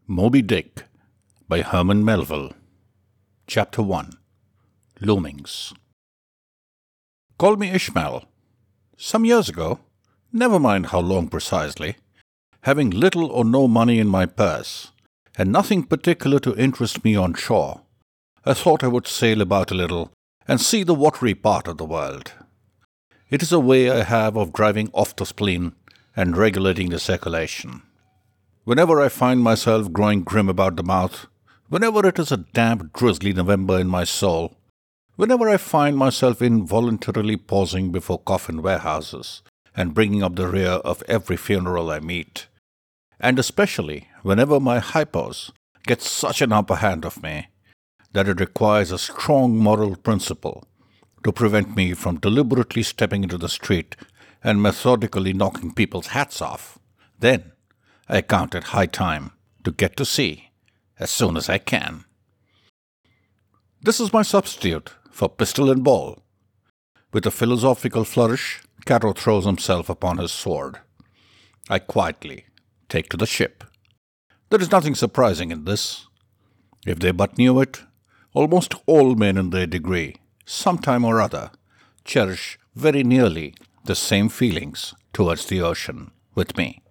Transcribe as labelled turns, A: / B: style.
A: Moby Dick by Herman Melville. Chapter 1. Loomings. Call me Ishmael. Some years ago, never mind how long precisely, having little or no money in my purse, and nothing particular to interest me on shore, I thought I would sail about a little and see the watery part of the world. It is a way I have of driving off the spleen and regulating the circulation. Whenever I find myself growing grim about the mouth, whenever it is a damp, drizzly November in my soul, whenever I find myself involuntarily pausing before coffin warehouses and bringing up the rear of every funeral I meet, and especially whenever my hypos get such an upper hand of me that it requires a strong moral principle to prevent me from deliberately stepping into the street and methodically knocking people's hats off, then I count it high time to get to sea as soon as I can. This is my substitute for pistol and ball. With a philosophical flourish, Cato throws himself upon his sword. I quietly take to the ship. There is nothing surprising in this. If they but knew it, almost all men in their degree, sometime or other, cherish very nearly the same feelings towards the ocean with me.